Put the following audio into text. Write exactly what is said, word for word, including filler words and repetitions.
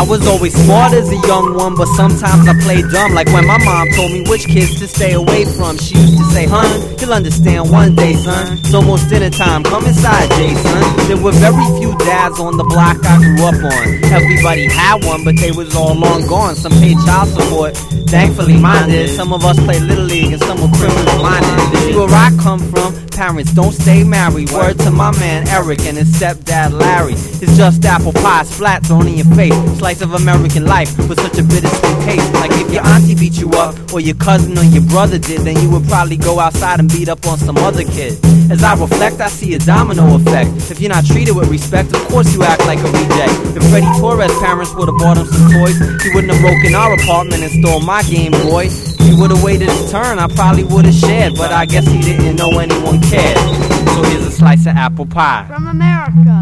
I was always smart as a young one, but sometimes I played dumb. Like when my mom told me which kids to stay away from. She used to say, "Hun, you'll understand one day, son. It's almost dinner time, come inside, Jason." There were very few dads on the block I grew up on. Everybody had one, but they was all long gone. Some paid child support, thankfully mine did. Some of us played Little League and some were criminal minded. To see where I come from, parents don't stay married. Word to my man Eric and his stepdad Larry. It's just apple pie, splat thrown in your face. Slice of American life with such a bittersweet taste. Like if your auntie beat you up, or your cousin or your brother did, then you would probably go outside and beat up on some other kid. As I reflect, I see a domino effect. If you're not treated with respect, of course you act like a reject. If Freddie Torres' parents would've bought him some toys, he wouldn't have broken our apartment and stole my Game Boy. If he would've waited his turn, I probably would've shared, but I guess he didn't know anyone cared. So here's a slice of apple pie. From America.